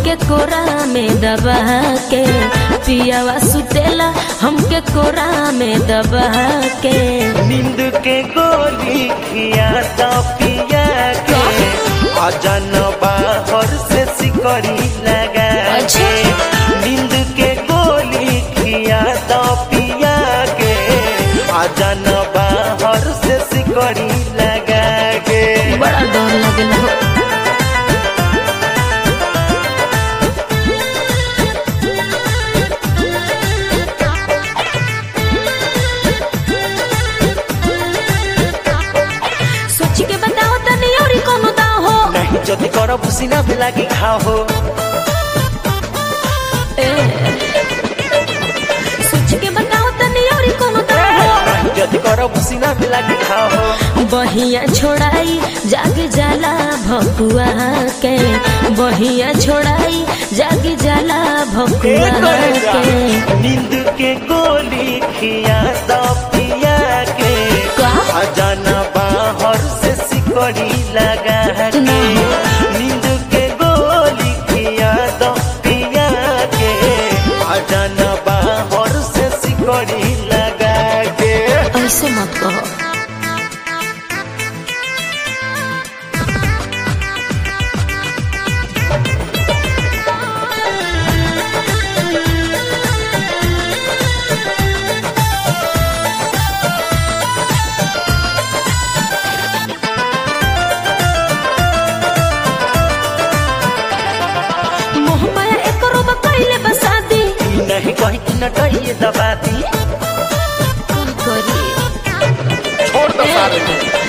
हमके कोरा में दबा के, पियावा सुतेला हमके कोरा में दबा के। नींद के गोली खिया तो पिया के, अजन बाहर से सिकड़ी लगा के। नींद के गोली खिया तो पिया के, अजन बाहर से सिकड़ी लगा के। बड़ा डर लगेला हो। सोच के बताओ तनी और कोनो दाव हो। नहीं जदि करब सीना में लागी घाव हो। सोच के बताओ तनी और कोनो दाव हो। नहीं जदि करब सीना में लागी घाव हो। बहिया छोड़ाई जाग जाला भकुआ के, बहिया छोड़ाई जाग जाला भकुआ के। नींद के गोली खिया तो पिया के, अजन बाहर से सिकड़ी लगा के। नींद के गोली खिया तो पिया के, अजन बाहर से सिकड़ी लगा के। ऐसे मत कहो। नहीं कहीं की नटइए दबा दी। छोड़ दो सारे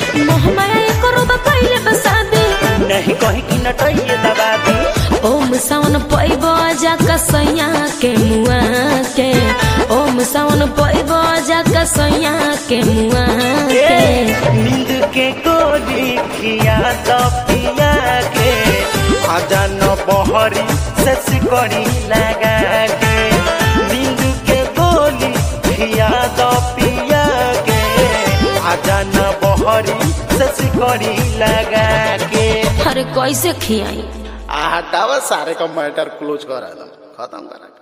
नहीं कहीं की नटइए दबा दी। ओम सावन पैबो जा कसैया के मुआ के, ओम सावन पैबो जा कसैया के मुआ के। नींद के गोली खिया तो पिया के, अजन बहरी से सिकड़ी लगा के। नींद के गोली खिया तो पिया के, अजन बहरी से सिकड़ी लगा के। अरे कैसे खियाई? हटावा सारे का मैटर क्लोज कर खत्म करा।